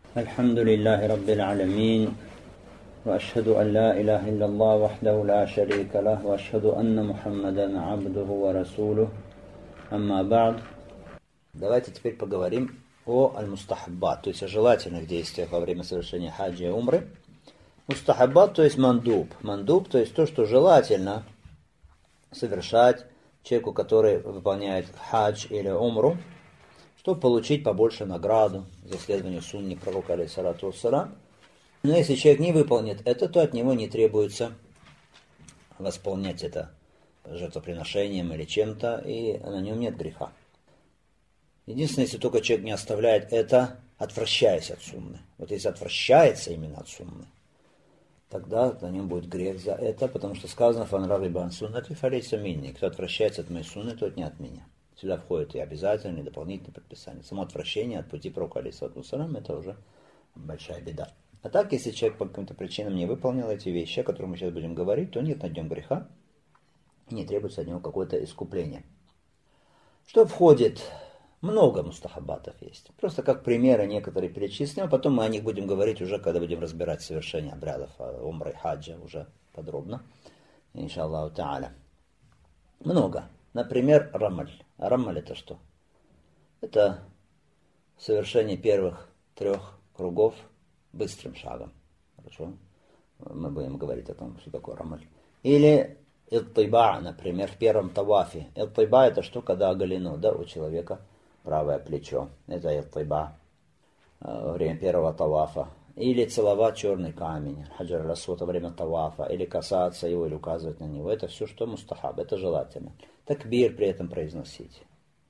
الحمد لله رب العالمين وأشهد أن لا إله إلا الله وحده لا شريك له وأشهد أن محمدا عبده ورسوله أما بعد. Давайте теперь поговорим о аль-мустахаббат, то есть о желательных действиях во время совершения хаджа и умры. Мустахаббат, то есть мандуб. Мандуб, то есть то, что желательно совершать человеку, который выполняет хадж или умру, чтобы получить побольше награду за следование сунне пророка, алейхиссалату вассалям. Но если человек не выполнит это, то от него не требуется восполнять это жертвоприношением или чем-то, и на нем нет греха. Единственное, если только человек не оставляет это, отвращаясь от сунны. Вот если отвращается именно от сунны, тогда на нем будет грех за это, потому что сказано «Фанрави бан суннати фалейса минни». Кто отвращается от моей сунны, тот не от меня. Сюда входят и обязательные, и дополнительные предписания. Само отвращение от пути пророка, алейхиссалату вассалям, это уже большая беда. А так, если человек по каким-то причинам не выполнил эти вещи, о которых мы сейчас будем говорить, то нет над нем греха, и не требуется от него какое-то искупление. Что входит? Много мустахаббатов есть. Просто как примеры некоторые перечислим, а потом мы о них будем говорить уже, когда будем разбирать совершение обрядов умры и хаджа уже подробно. Иншаллаху та'аля. Много. Например, рамаль. А рамаль это что? Это совершение первых 3 кругов быстрым шагом. Хорошо? Мы будем говорить о том, что такое рамаль. Или ит-тайба, например, в первом тавафе. Ит-тайба это что? Когда оголено, да, у человека правое плечо. Это ит-тайба во время первого тавафа. Или целовать черный камень, хаджар аль-асвад во время тавафа, или касаться его, или указывать на него. Это все, что мустахаб, это желательно. Такбир при этом произносить.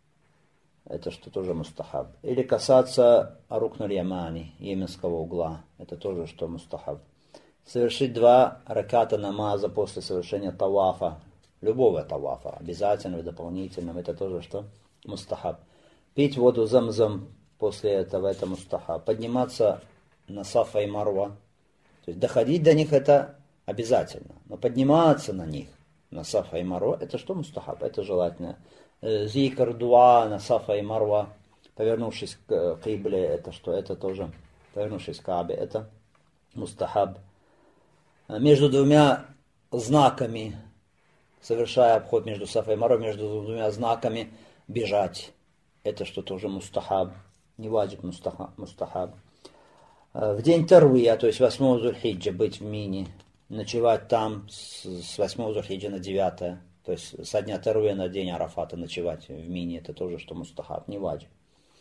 Это что тоже мустахаб. Или касаться рукн-аль-ямани, йеменского угла. Это тоже что мустахаб. Совершить 2 раката намаза после совершения тавафа. Любого тавафа, обязательного, дополнительного. Это тоже что мустахаб. Пить воду замзам после этого, это мустахаб. Подниматься на Сафа и Марва. То есть доходить до них это обязательно. Но подниматься на них, на Сафа и Марва, это что мустахаб? Это желательно. Зикр, дуа на Сафа и Марва, повернувшись к кибле, это что? Это тоже, повернувшись к Каабе, это мустахаб. Между 2 знаками, совершая обход между Сафа и Марва, между 2 знаками бежать. Это что тоже мустахаб. Не ваджиб, мустахаб. В день Тарвия, то есть 8 Зуль-Хиджа, быть в Мине, ночевать там с 8 Зуль-Хиджа на 9, то есть со дня Тарвия на день Арафата ночевать в Мине, это тоже что мустахаб, не ваджиб.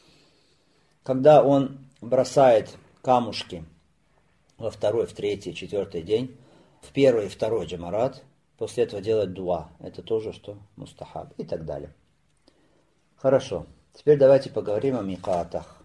Когда он бросает камушки во 2, в 3, 4 день, в 1 и 2 джамарат, после этого делать дуа, это тоже что мустахаб и так далее. Хорошо, теперь давайте поговорим о микатах.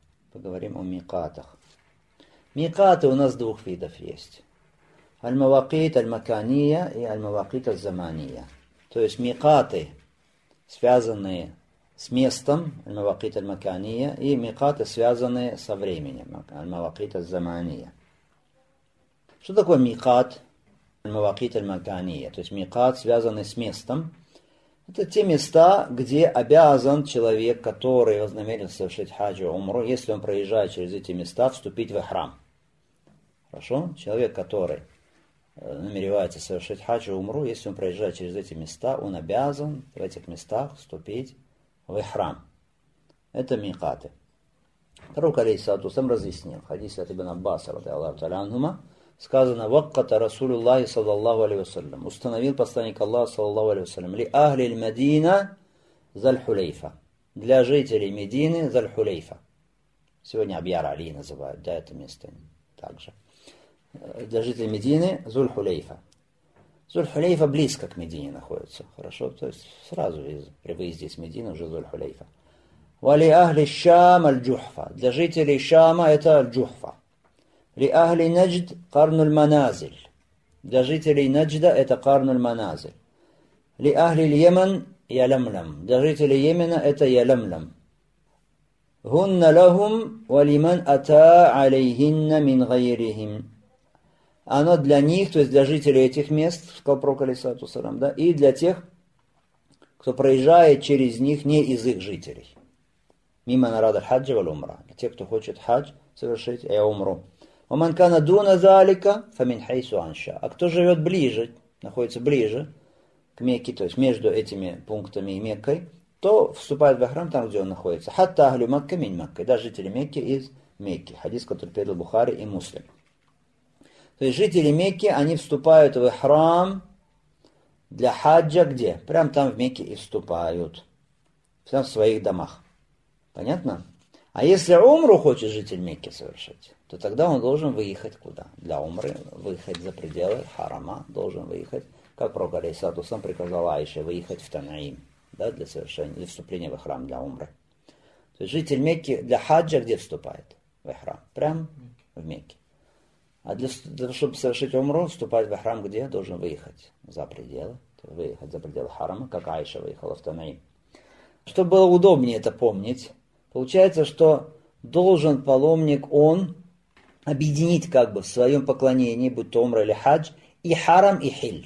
Микаты у нас 2 видов есть. Аль-мавакит аль-макания и аль-мавакит аль-замания. То есть микаты, связанные с местом, аль-мавакит аль-макания, и микаты, связанные со временем, аль-мавакит аль-замания. Что такое микат, аль-мавакит аль-макания? То есть микат, связанный с местом. Это те места, где обязан человек, который вознамерился совершить хаджу и умру, если он проезжает через эти места, вступить в храм. Хорошо? Человек, который намеревается совершить хаджу и умру, если он проезжает через эти места, он обязан в этих местах вступить в храм. Это микаты. Пророк, алейхиссалату вассалям, разъяснил. В хадисе от Ибн Аббаса, радиаллаху та'аля анхума, сказано: «Вакката Расулуллахи саллаллаху алейхи вассалям». Установил посланник Аллаха саллаллаху алейхи вассалям. «Ли ахли Мадина Заль-Хулейфа». Для жителей Медины Заль-Хулейфа. Сегодня Абьяр Али называют, да, это место также. Для жителей Медины Зуль-Хулейфа. Зуль-Хулейфа близко к Медине находится. Хорошо, то есть сразу при выезде из Медины уже Зуль-Хулейфа. «Вали ахли Шам аль-Джухфа». Для жителей Шама это аль-Джухфа. Ли ахли Наджд карнуль маназиль. Для жителей Наджда это карнуль маназиль. Ли ахли Йемен ялямлям. Для жителей Йемена это ялямлям. Гунна лахум валиман ата алейхинна мин гайрихим. Оно для них, то есть для жителей этих мест, сказал пророк, алейхиссалату вассалям, да, и для тех, кто проезжает через них не из их жителей. Мимо нарада хаджа валь умра. те, кто хочет хадж совершить, умру. «Ваман кана дуна залика фамин хайсу анша». А кто живет ближе, находится ближе к Мекке, то есть между этими пунктами и Меккой, то вступает в храм там, где он находится. «Хатта ахлю Макка мин Макка». Да, жители Мекки из Мекки. Хадис, который передал Бухари и Муслим. То есть жители Мекки, они вступают в храм для хаджа где? Прям там в Мекке и вступают. Прям в своих домах. Понятно? А если умру хочет житель Мекки совершить, то тогда он должен выехать куда? Для умры, выехать за пределы харама, должен выехать, как пророк алейхиссалату вассалам приказал Аише, выехать в Танаим, да, для совершения, для вступления в храм, для умры. То есть житель Мекки для хаджа где вступает? В храм. Прям в Мекке. А для того, чтобы совершить умру, вступать в храм где? Должен выехать за пределы. Выехать за пределы харама, как Аиша выехала в Танаим. Чтобы было удобнее это помнить, получается, что должен паломник, он объединить как бы в своем поклонении, будь то умра или хадж, и харам, и хиль.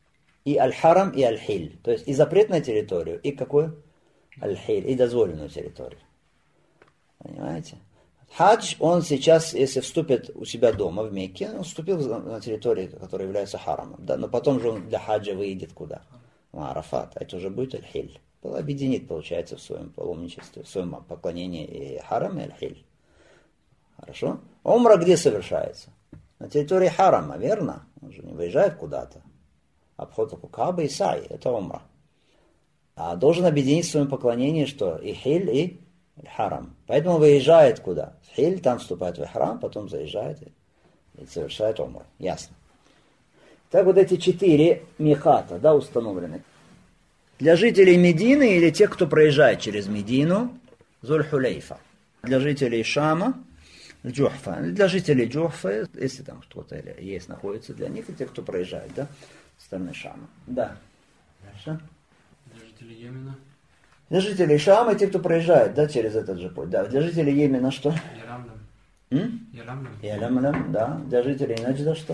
И аль-харам, и аль-хиль. То есть и запрет на территорию, и какую? Аль-хиль, и дозволенную территорию. Понимаете? Хадж, он сейчас, если вступит у себя дома в Мекке, он вступил на территорию, которая является харамом. Да? Но потом же он для хаджа выйдет куда? В Арафат. А это уже будет аль-хиль. Объединит, получается, в своем паломничестве, в своем поклонении и харам, и аль-хиль. Хорошо? Умра где совершается? На территории харама, верно? Он же не выезжает куда-то. Обход вокруг Каабы и Саи, это умра. А должен объединить в своем поклонении, что и хиль, и харам. Поэтому выезжает куда? В хиль, там вступает в храм, потом заезжает и совершает умру. Ясно. Так вот эти 4 михата, да, установлены. Для жителей Медины или тех, кто проезжает через Медину, Зуль-Хулейфа. Для жителей Шама, Джухфа. Для жителей Джухфа, если там кто-то есть, находится для них, и те, кто проезжает, да, со стороны Шама. Да. Дальше. Для жителей Йемена. Для жителей Шама и те, кто проезжает, да, через этот же путь. Да. Для жителей Йемена что? Яламлям. Яламлям, да. Для жителей Наджда что?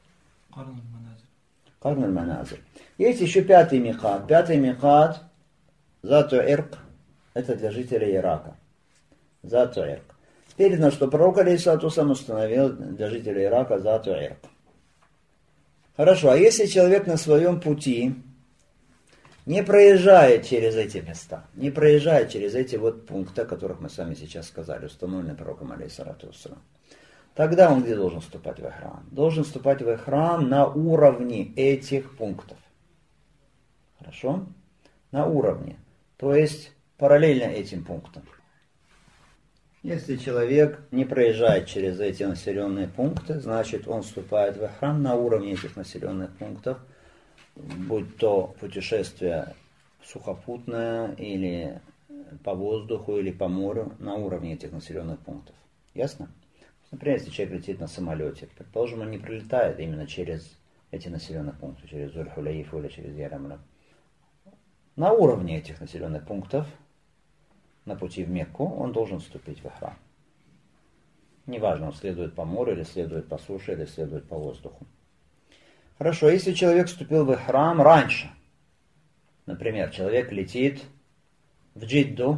Карн аль-Маназир. Есть еще 5-й михат. 5-й михат, Зату Ирк, это для жителей Ирака. Зату Ирк. Передано, что пророк алейхиссалату вассалам установил для жителей Ирака Зату Ирк. Хорошо, а если человек на своем пути не проезжает через эти места, не проезжает через эти вот пункты, о которых мы с вами сейчас сказали, установленные пророком алейхиссалату вассалам, тогда он где должен вступать в храм? Должен вступать в храм на уровне этих пунктов. Хорошо? На уровне. То есть параллельно этим пунктам. Если человек не проезжает через эти населенные пункты, значит он вступает в храм на уровне этих населенных пунктов, будь то путешествие сухопутное или по воздуху, или по морю, на уровне этих населенных пунктов. Ясно? Например, если человек летит на самолете, предположим, он не прилетает именно через эти населенные пункты, через Зуль-Хулейфу или через Ярамлям. На уровне этих населенных пунктов, на пути в Мекку, он должен вступить в храм. Неважно, он следует по морю, или следует по суше, или следует по воздуху. Хорошо, если человек вступил в храм раньше, например, человек летит в Джидду,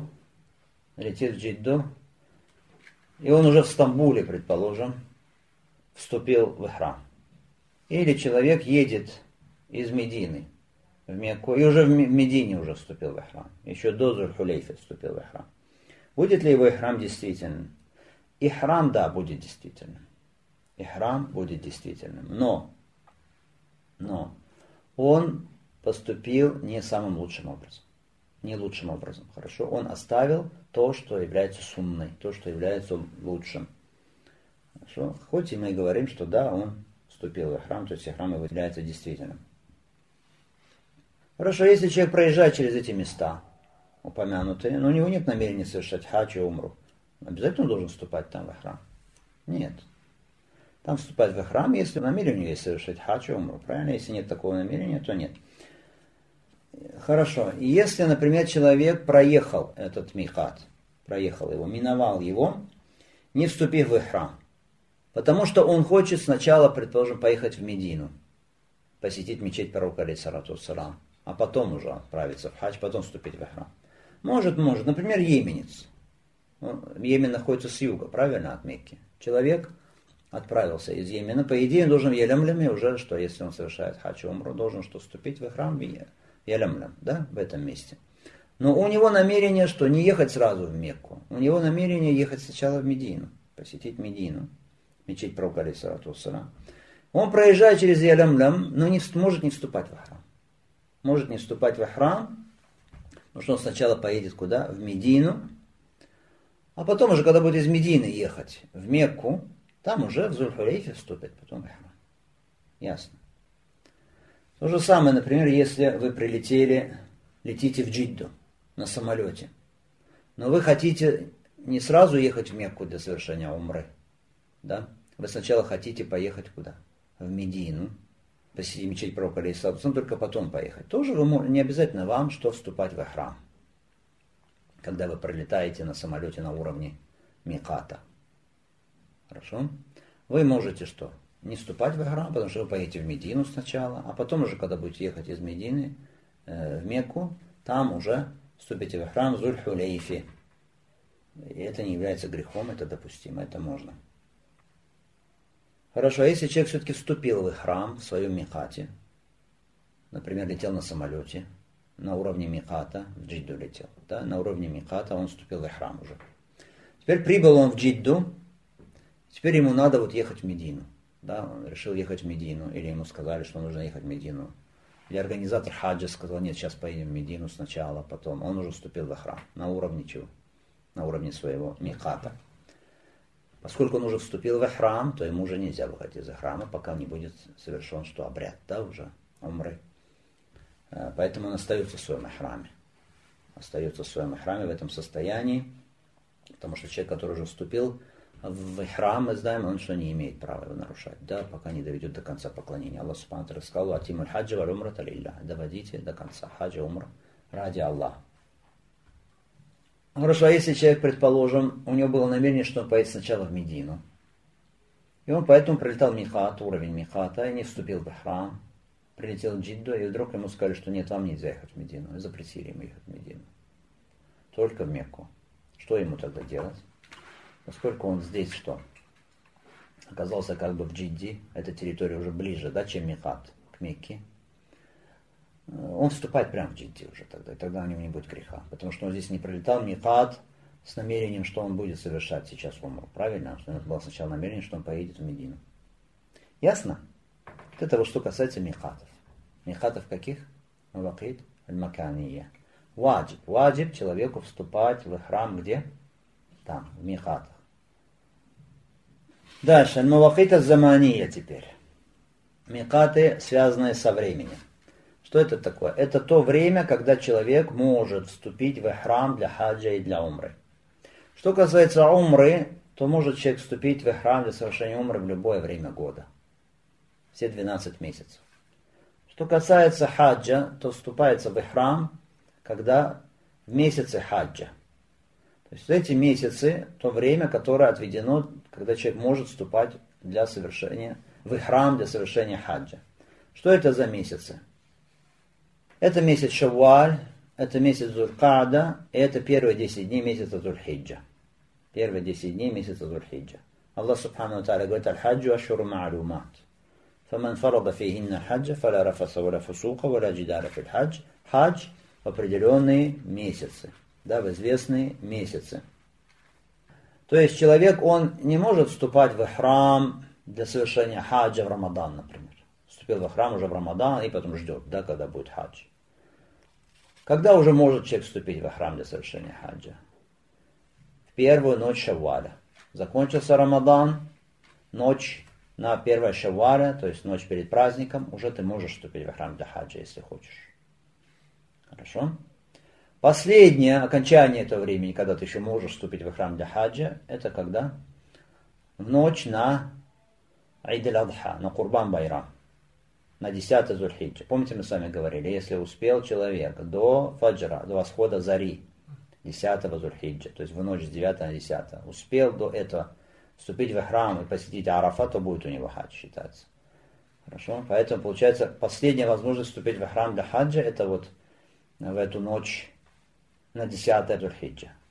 и он уже в Стамбуле, предположим, вступил в храм. Или человек едет из Медины в Мекку, и уже в Медине уже вступил в храм. Еще до Зуль-Хулейфы вступил в храм. Будет ли его храм действительным? И храм, да, будет действительным. И храм будет действительным. Но он поступил не самым лучшим образом. Не лучшим образом. Хорошо? Он оставил то, что является сунной, то, что является лучшим. Хорошо? Хоть и мы говорим, что да, он вступил в храм, то есть храм его является действительным. Хорошо, если человек проезжает через эти места, упомянутые, но у него нет намерения совершать хадж и умру, обязательно он должен вступать там в храм? Нет. Там вступать в храм, если намерение есть совершить хадж и умру. Правильно? Если нет такого намерения, то нет. Хорошо. И если, например, человек проехал этот михат, проехал его, миновал его, не вступив в храм, потому что он хочет сначала, предположим, поехать в Медину, посетить мечеть пророка алейхиссалату вассалам, а потом уже отправиться в хадж, потом вступить в храм. Может. Например, йеменец. Йемен находится с юга, правильно, от Мекки. Человек отправился из Йемена. По идее, он должен в Ялямляме уже, что если он совершает хадж и умру, должен что вступить в храм Ялямлям, да, в этом месте. Но у него намерение, что не ехать сразу в Мекку. У него намерение ехать сначала в Медину, посетить Медину, мечеть пророка алейхиссалату вассалям. Он проезжает через Ялямлям, но может не вступать в храм. Может не вступать в храм, потому что он сначала поедет куда? В Медину. А потом уже, когда будет из Медины ехать в Мекку, там уже в Зуль-Хулейфе вступит, потом в храм. Ясно. То же самое, например, если вы летите в Джидду на самолете, но вы хотите не сразу ехать в Мекку для совершения умры, да? Вы сначала хотите поехать куда? В Медину, посетить мечеть пророка алейхиссалату вассалям, только потом поехать. Тоже не обязательно вам, что вступать в храм, когда вы пролетаете на самолете на уровне миката. Хорошо? Вы можете что? Не вступать в храм, потому что вы поедете в Медину сначала, а потом уже, когда будете ехать из Медины в Мекку, там уже вступите в храм Зуль-Хулейфи. И это не является грехом, это допустимо, это можно. Хорошо, а если человек все-таки вступил в храм в своем микате, например, летел на самолете, на уровне миката, в Джидду летел, да, на уровне миката он вступил в храм уже. Теперь прибыл он в Джидду, теперь ему надо вот ехать в Медину. Да, он решил ехать в Медину, или ему сказали, что нужно ехать в Медину. Или организатор хаджа сказал, нет, сейчас поедем в Медину сначала, потом. Он уже вступил в храм. На уровне чего? На уровне своего миката. Поскольку он уже вступил в храм, то ему уже нельзя выходить из храма, пока не будет совершен что обряд, да, уже умры. Поэтому он остается в своем храме. Остается в своем храме в этом состоянии, потому что человек, который уже вступил в храм, мы знаем, он что не имеет права его нарушать, да, пока не доведет до конца поклонения. Аллах субхану ва тааля сказал: «Атимуль хаджа валь умрата лиллях». Доводите до конца хаджа, умра ради Аллаха. Хорошо, а если человек, предположим, у него было намерение, что он поедет сначала в Медину, и он поэтому прилетал в микат, уровень миката, и не вступил в храм, прилетел в Джидду, и вдруг ему сказали, что нет, вам нельзя ехать в Медину, и запретили ему ехать в Медину, только в Мекку. Что ему тогда делать? Поскольку он здесь что? Оказался как бы в Джидде, эта территория уже ближе, да, чем микат к Мекке. Он вступает прямо в Джидде уже тогда, и тогда у него не будет греха. Потому что он здесь не прилетал в микат с намерением, что он будет совершать сейчас умру. Правильно? Что у него было сначала намерение, что он поедет в Медину. Ясно? Вот это вот что касается микатов. Микатов каких? Мавакит аль-маканiyya. Ваджиб. Ваджиб человеку вступать в храм где? Там, в микатах. Дальше. Аль-мавакит аль-заманiyya теперь. Микаты, связанные со временем. Что это такое? Это то время, когда человек может вступить в храм для хаджа и для умры. Что касается умры, то может человек вступить в храм для совершения умры в любое время года. Все 12 месяцев. Что касается хаджа, то вступается в храм, когда в месяце хаджа. То есть эти месяцы, то время, которое отведено, когда человек может вступать в храм для совершения хаджа. Что это за месяцы? Это месяц Шавваль, это месяц Зуль-Каада, и это первые 10 дней месяца Зуль-Хиджа. Первые 10 дней месяца Зуль-Хиджа. Аллах Субхану ва Тааля говорит: «Аль-хаджу ашхуру ма'лумат. Фаман фарада фихинна хаджа, фаля рафаса валя фусука, валя джидаля фил хадж». Хадж в определенные месяцы, да, в известные месяцы. То есть человек, он не может вступать в храм для совершения хаджа в Рамадан, например. Вступил в храм уже в Рамадан и потом ждет, да, когда будет хадж. Когда уже может человек вступить в храм для совершения хаджа? В первую ночь Шавваля. Закончился Рамадан, ночь на 1 Шавваля, то есть ночь перед праздником, уже ты можешь вступить в храм для хаджа, если хочешь. Хорошо? Последнее окончание этого времени, когда ты еще можешь вступить в храм для хаджа, это когда? В ночь на Ид аль-Адха, на Курбан Байрам. На 10 Зуль-Хиджа. Помните, мы с вами говорили, если успел человек до фаджра, до восхода зари, 10 Зуль-Хиджа, то есть в ночь с 9 на 10, успел до этого вступить в храм и посетить Арафа, то будет у него хадж считаться. Хорошо? Поэтому, получается, последняя возможность вступить в храм для хаджа, это вот в эту ночь на 10 Зуль-Хиджа.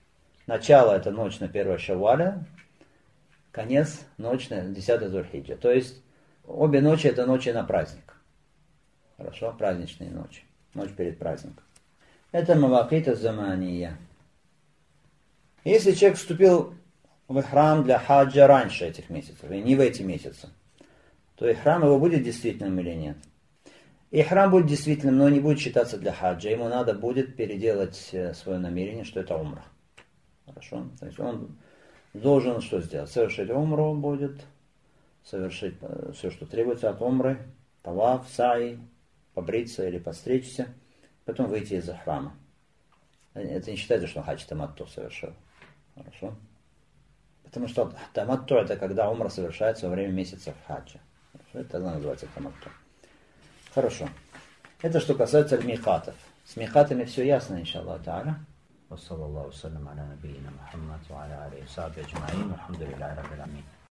начало это ночь на 1 Шавваля, конец ночь на 10 Зуль-хиджа. То есть обе ночи это ночи на праздник. Хорошо, праздничные ночи. Ночь перед праздником. Это мавакит az-замания. Если человек вступил в ихрам для хаджа раньше этих месяцев, и не в эти месяцы, то ихрам его будет действительным или нет? Ихрам будет действительным, но не будет считаться для хаджа. Ему надо будет переделать свое намерение, что это умра. Хорошо? То есть он должен что сделать? Совершить умру будет, совершить все, что требуется от умры, таваф, саи, побриться или подстричься, потом выйти из храма. Это не считается, что хадж таматту совершил. Хорошо? Потому что таматту это когда умра совершается во время месяцев хаджа. Хорошо? Это называется таматту. Хорошо. Это что касается микатов. С микатами все ясно, иншаллах та'аля. Ва саллаллаху салям аля набийина Мухаммад ва аля алейхи ва сахбихи аджмаин. Алхамдулиллахи раббил аламин.